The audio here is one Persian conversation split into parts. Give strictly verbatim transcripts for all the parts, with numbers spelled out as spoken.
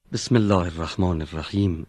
بسم الله الرحمن الرحیم.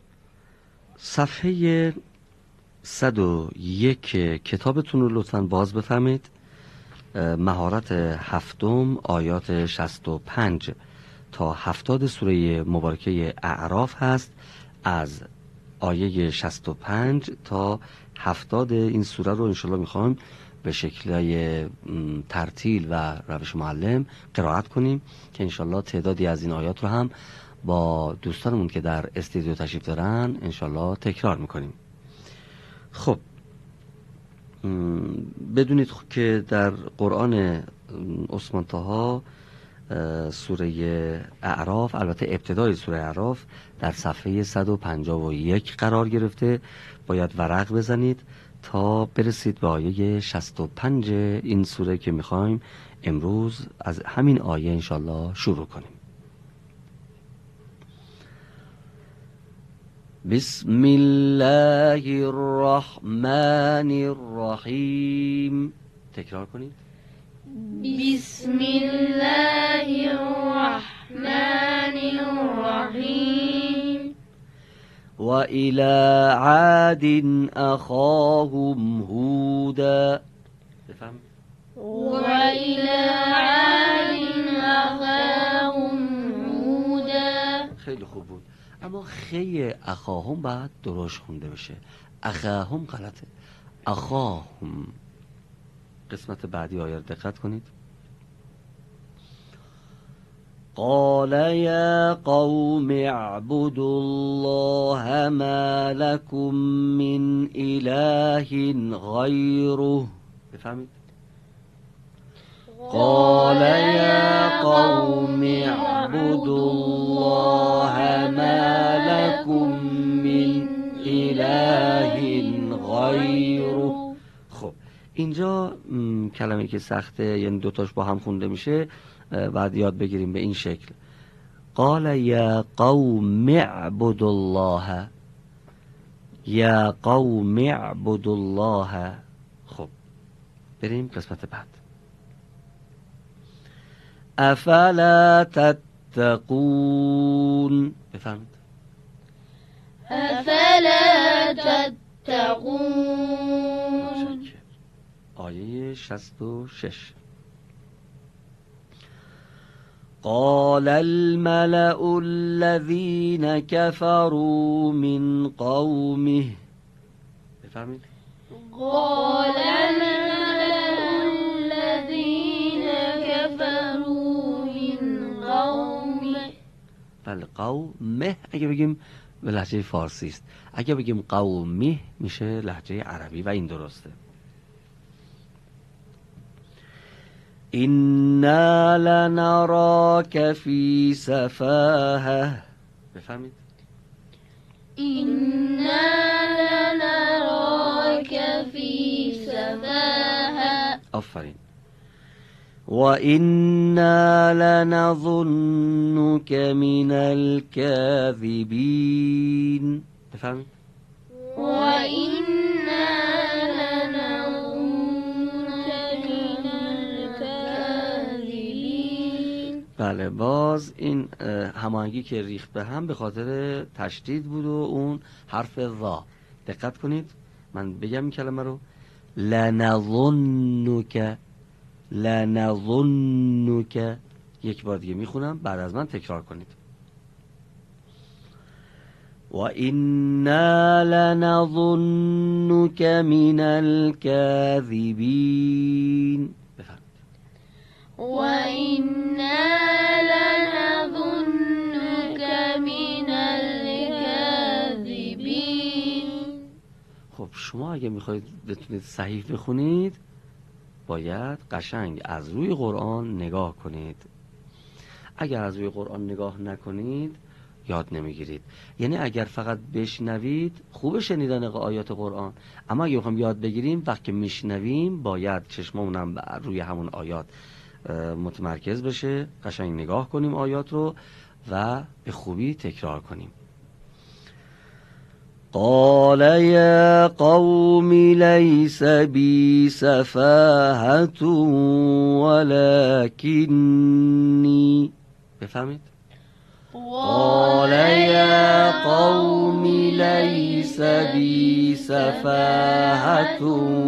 صفحه صد و یک کتابتون رو لطفاً باز بفرمایید. مهارت هفتم آیات شصت و پنج تا هفتاد سوره مبارکه اعراف هست. از آیه شصت و پنج تا هفتاد این سوره رو انشالله میخوایم به شکلای ترتیل و روش معلم قرائت کنیم که انشالله تعدادی از این آیات رو هم با دوستانمون که در استودیو تشریف دارن انشالله تکرار میکنیم. خب بدونید که در قرآن عثمان طاها سوره اعراف، البته ابتدای سوره اعراف در صفحه صد و پنجاه و یک قرار گرفته. باید ورق بزنید تا برسید به آیه شصت و پنج این سوره که میخوایم امروز از همین آیه انشالله شروع کنیم. بسم الله الرحمن الرحیم. تکرار کنید. بسم الله الرحمن الرحیم. و الى عاد اخاهم هودا. بفهم. و الى عاد اخاهم هودا. خیلی خوب بود، اما خی اخاهم باید درست خونده بشه. اخاهم غلطه. اخاهم. قسمت بعدی آیه دقت کنید. قال یا قوم اعبدوا الله ما لكم من اله غیره. بفهمید. قال یا قوم اعبدوا الله ما لكم من اله غیره. خب اینجا کلمه که سخته، یعنی دوتاش با هم خونده میشه، بعد یاد بگیریم به این شکل. قال یا قوم اعبدوا الله. یا قوم اعبدوا الله. خب بریم قسمت بعد. افلا تتقون. بفرمید. افلا تتقون. آیه شصت و شش. قال الملأ الذين كفروا من قومه. بفرمید. قال الملأ الذين كفروا من قومه. بله قومه اگه بگیم به لهجه فارسی است، اگه بگیم قومه میشه لهجه عربی و این درسته. إنا لنراك في سفاهة. بفهمید. إنا لنراك في سفاهة. آفرین. وإنا لنظنك من الكاذبين. بفهمید. وإنا لنظنك من الكاذبين. بله باز این هماهنگی که ریخت به هم به خاطر تشدید بود و اون حرف ذا. دقت کنید من بگم این کلمه رو. لنظنک. لنظنک. یک بار دیگه میخونم، بعد از من تکرار کنید. و اینا لنظنک من الكاذبین. بفرمایید. و اینا لنظنک من الكاذبین. خب شما اگه میخواید بتونید صحیح بخونید باید قشنگ از روی قرآن نگاه کنید. اگر از روی قرآن نگاه نکنید یاد نمیگیرید. یعنی اگر فقط بشنوید خوب شنیدن آیات قرآن، اما اگه بخوایم یاد بگیریم وقتی میشنویم باید چشممونم روی همون آیات متمرکز بشه، قشنگ نگاه کنیم آیات رو و به خوبی تکرار کنیم. قال يا قوم ليس بي سفاهة ولكني. بفهمید؟ قال قوم ليس بي سفاهة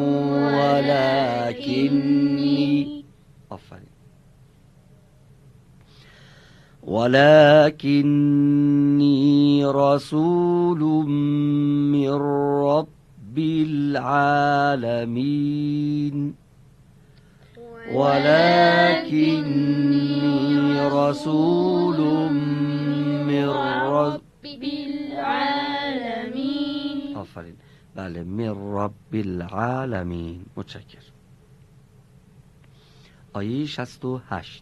ولكني آفرین ولكني رسول من رب العالمين ولكني رسول من رب العالمین. آفرین بله من رب العالمین. متشکر. آیه شصت و هشت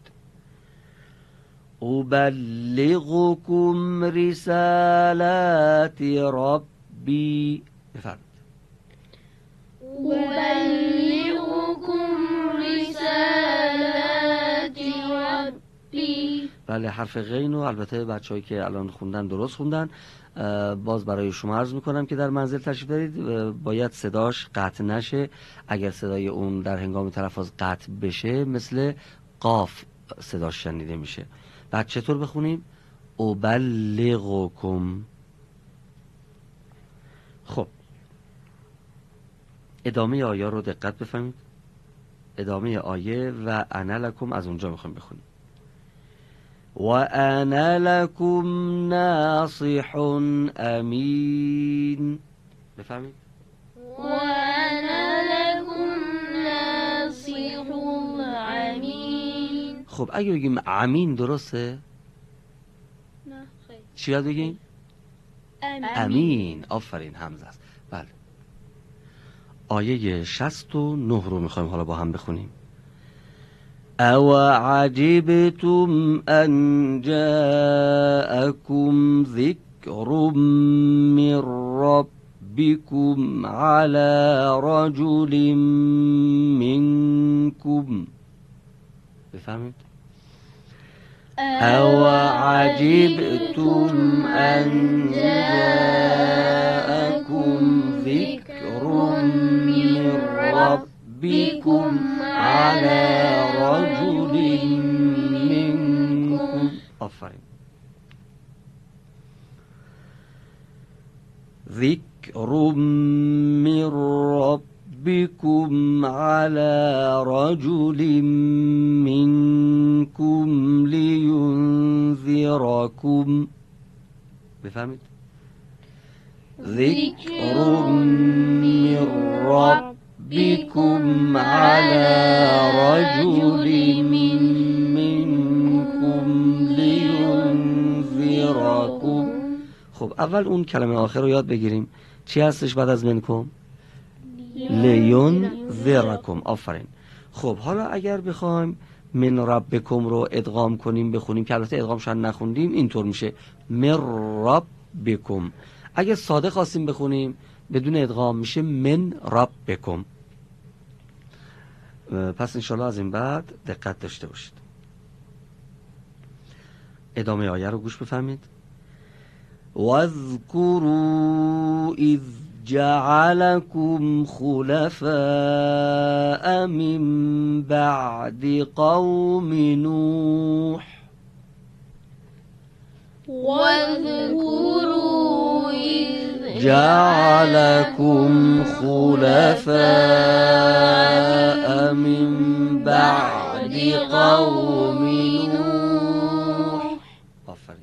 ابلغكم رسالات ربی. بفرمایید. ابلغكم رسالات ربی. بله حرف غین و البته بچه‌هایی که الان خوندن درست خوندن. باز برای شما عرض میکنم که در منزل تشریف دارید باید صداش قطع نشه. اگر صدای اون در هنگام تلفظ قطع بشه مثل قاف صداش شنیده میشه. بعد چطور بخونیم؟ ابلغکم. خب ادامه آیه رو دقت بفهمید. ادامه آیه و انا لکم از اونجا میخوایم بخونیم. و انا لکم ناصح امین. بفهمید. و انا لکم ناصح امین. خب اگه بگیم امین درسته؟ نه خیر. چی باید بگیم؟ امین. آفرین حمزه است. بله. آیه شصت و نه رو میخوایم حالا با هم بخونیم. او عجبتم ان جاءكم ذکر من ربكم على رجل منكم. بفهمید؟ او عجبتم ان جاءكم ذکر من ربكم على رجل منكم. آفرین. ذکر من ربكم على رجل منكم لينذركم. بفهمید؟ ذکر من ربكم على رجل منكم لينذركم. خب اول اون کلمه آخر رو یاد بگیریم. چی هستش بعد از منکم؟ لینذرکم. آفرین. خب حالا اگر بخوایم من ربکم رو ادغام کنیم بخونیم که البته ادغام شاید نخوندیم اینطور میشه من ربکم. اگر ساده خواستیم بخونیم بدون ادغام میشه من ربکم. پس انشالله از این بعد دقت داشته باشید. ادامه آیه رو گوش بفهمید. واذکروا اذ جعلكم خلفاء من بعد قوم نوح. واذكروا إذ جعلكم خلفاء من بعد قوم نوح. آفرین.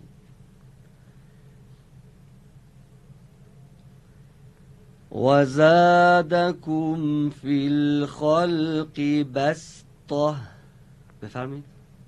وزادكم في الخلق بسطة. بفرمید.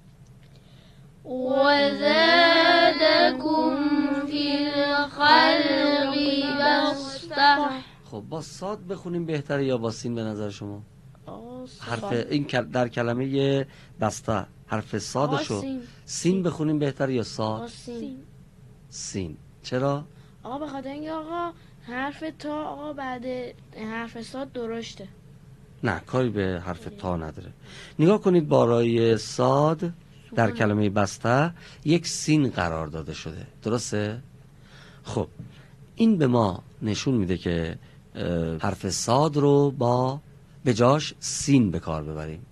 وزادكم في الخلق بسطة. خب با صاد بخونیم بهتره یا با سین به نظر شما؟ حرف این در کلمه بسطه حرف صادشو سین. سین بخونیم بهتره یا صاد؟ سین. سین. چرا؟ آقا به خاطر اینکه آقا حرف تا آقا بعد حرف صاد درشته. نه کاری به حرف تا نداره. نگاه کنید بالای صاد در کلمه بسته یک سین قرار داده شده. درسته؟ خب این به ما نشون میده که حرف صاد رو با به جاش سین به کار ببریم.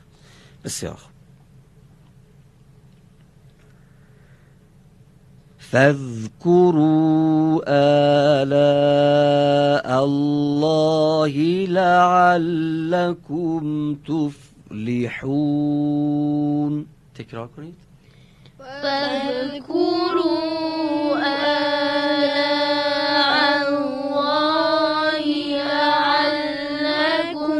بسیار خوب. فاذكروا آلاء الله لعلكم تفلحون. تکرار کنید. فاذكروا آلاء الله لعلكم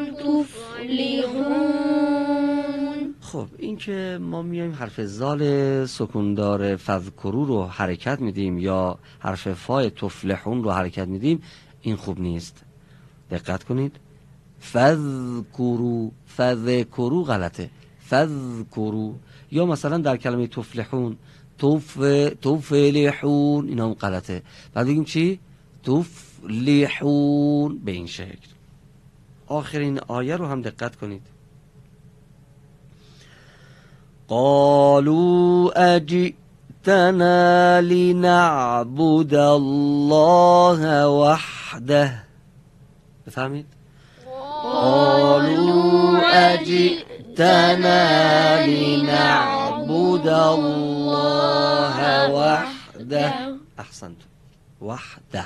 تفلحون. خب این که ما میایم حرف زال سکوندار فذکرو رو حرکت میدیم یا حرف فای تفلحون رو حرکت میدیم، این خوب نیست. دقت کنید. فذکرو، فذکرو غلطه. فذکرو. یا مثلا در کلمه تفلحون توف تفلحون، اینا هم غلطه. بعد بگیم چی؟ تفلحون به این شکل. آخرین آیه رو هم دقت کنید. قالوا اجئتنا لنعبد الله وحده. بفهمید؟ قالوا اجئتنا لنعبد الله وحده. احسنتم. وحده.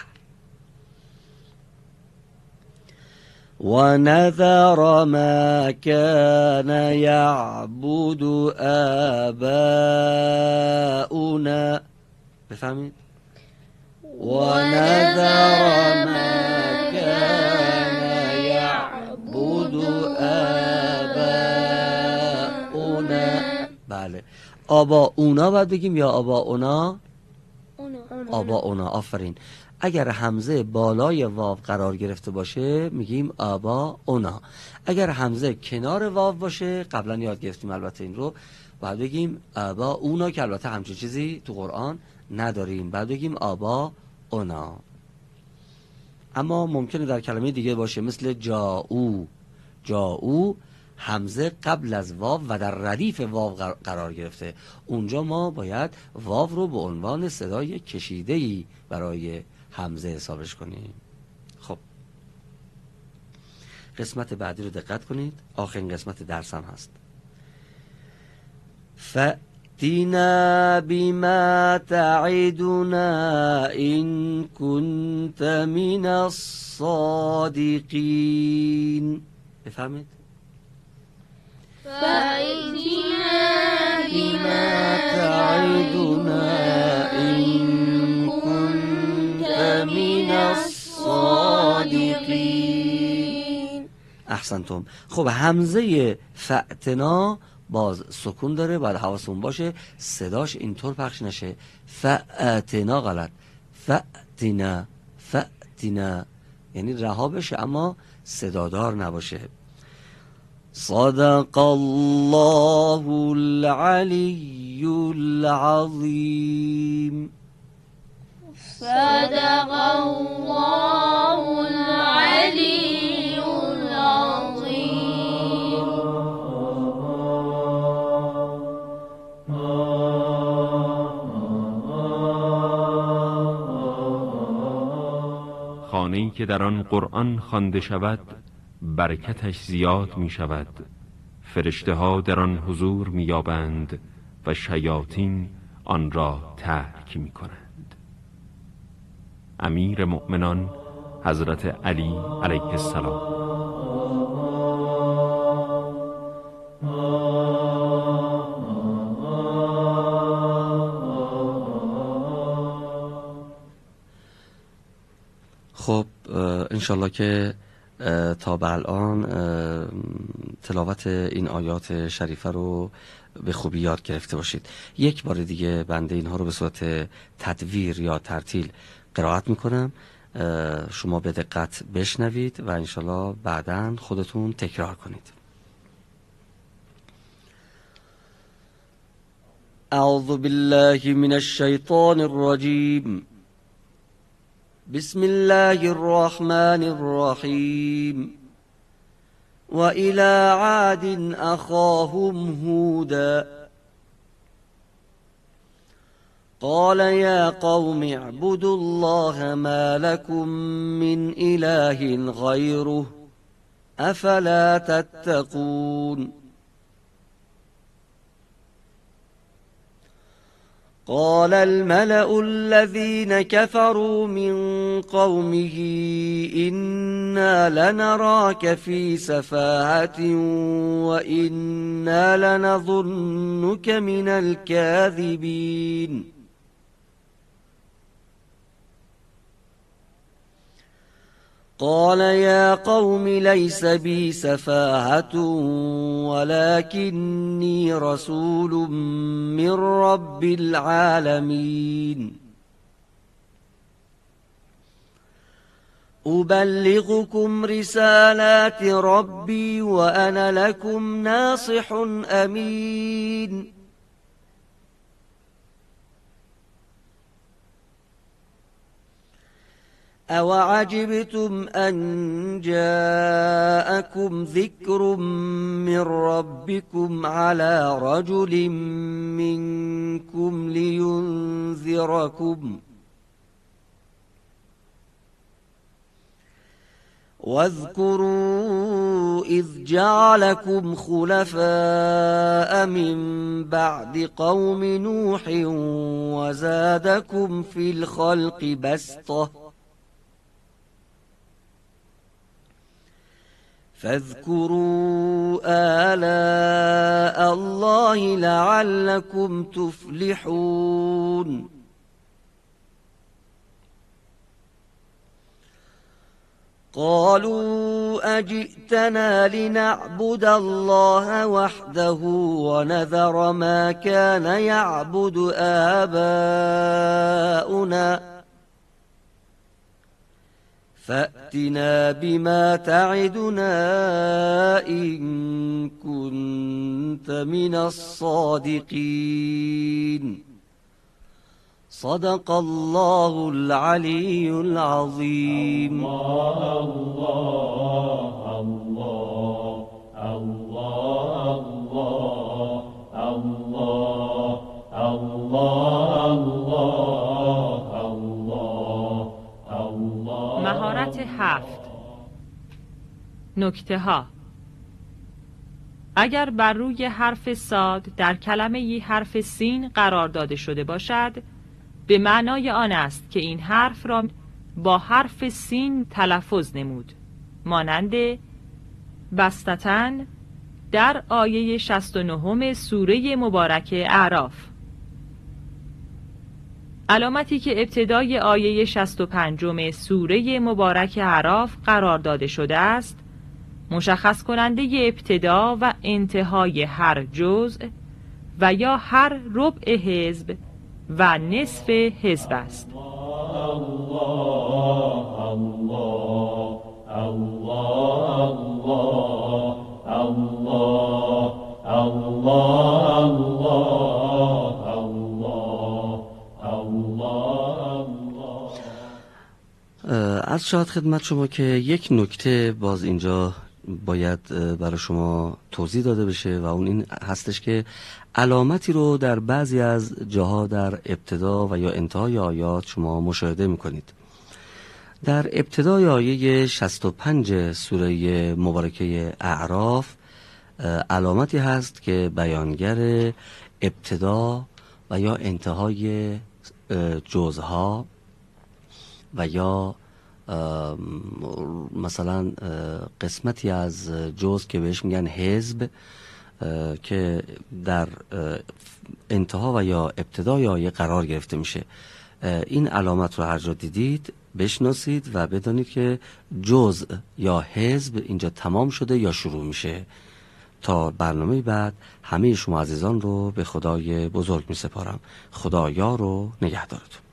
ونذر ما كان يعبد آباؤنا. بفهمید؟ ونذر ما كان يعبد آباؤنا. بله. آباؤنا باید بگیم یا آباؤنا؟ آباؤنا. آفرین. اگر همزه بالای واو قرار گرفته باشه میگیم آبا اونا. اگر همزه کنار واو باشه، قبلا یاد گرفتیم البته این رو، باید بگیم آبا اونا، که البته همچین چیزی تو قرآن نداریم. باید بگیم آبا اونا. اما ممکنه در کلمه دیگه باشه، مثل جاءو. جاءو همزه قبل از واو و در ردیف واو قرار گرفته. اونجا ما باید واو رو به عنوان صدای کشیده‌ای برای همزه حسابش کنیم. خب قسمت بعدی رو دقت کنید. آخرین قسمت درس هم هست. فأتنا بما تعدنا إن كنت من الصادقين. بفهمید؟ فأتنا بما تعدنا إن كنت من الصادقين. احسنتم. خب همزه فأتنا باز سکون داره، باید حواسمون باشه صداش اینطور پخش نشه. فأتنا غلط. فأتنا، فأتنا یعنی رها بشه اما صدادار نباشه. صدق الله العلی العظیم. صدق الله العلی العظیم. خانه‌ای که در آن قرآن خوانده شود برکتش زیاد می شود. فرشته ها در آن حضور می یابند و شیاطین آن را ترک می کنند. امیر مؤمنان حضرت علی علیه السلام. خب انشالله که تا به الان تلاوت این آیات شریفه رو به خوبی یاد گرفته باشید. یک بار دیگه بنده اینها رو به صورت تدویر یا ترتیل قرائت میکنم، شما به دقت بشنوید و انشالله بعداً خودتون تکرار کنید. اعوذ بالله من الشیطان الرجیم. بسم الله الرحمن الرحیم. وإلى عاد أخاهم هودا قال يا قوم اعبدوا الله ما لكم من إله غيره أفلا تتقون قال الملأ الذين كفروا من قومه إنا لنراك في سفاهة وإنا لنظنك من الكاذبين قال يا قوم ليس بي سفاهة ولكني رسول من رب العالمين أبلغكم رسالات ربي وأنا لكم ناصح أمين أوعجبتم أن جاءكم ذكر من ربكم على رجل منكم لينذركم واذكروا إذ جعلكم خلفاء من بعد قوم نوح وزادكم في الخلق بسطة فاذكروا آلاء الله لعلكم تفلحون قالوا أجئتنا لنعبد الله وحده ونذر ما كان يعبد آباؤنا فأتنا بما تعدنا إن كنت من الصادقين صدق الله العلي العظيم. الله الله الله الله الله الله الله الله. مهارت هفت. نکته ها: اگر بر روی حرف صاد در کلمه ی حرف سین قرار داده شده باشد، به معنای آن است که این حرف را با حرف سین تلفظ نمود، مانند بستتن در آیه شصت و نه سوره مبارک اعراف. علامتی که ابتدای آیه شصت و پنج سوره مبارک اعراف قرار داده شده است، مشخص کننده ابتدا و انتهای هر جزء و یا هر ربع حزب و نصف حزب است. الله الله الله الله عرض شود خدمت شما که یک نکته باز اینجا باید برای شما توضیح داده بشه و اون این هستش که علامتی رو در بعضی از جاها در ابتدا و یا انتهای آیات شما مشاهده میکنید. در ابتدای آیه شصت و پنج سوره مبارکه اعراف علامتی هست که بیانگر ابتدا و یا انتهای جزها و یا مثلا قسمتی از جزء که بهش میگن حزب که در انتها و یا ابتدای آیه قرار گرفته میشه. این علامت رو هر جا دیدید بشناسید و بدانید که جزء یا حزب اینجا تمام شده یا شروع میشه. تا برنامه بعد همه شما عزیزان رو به خدای بزرگ می سپارم. خدا یار و نگهدارتون.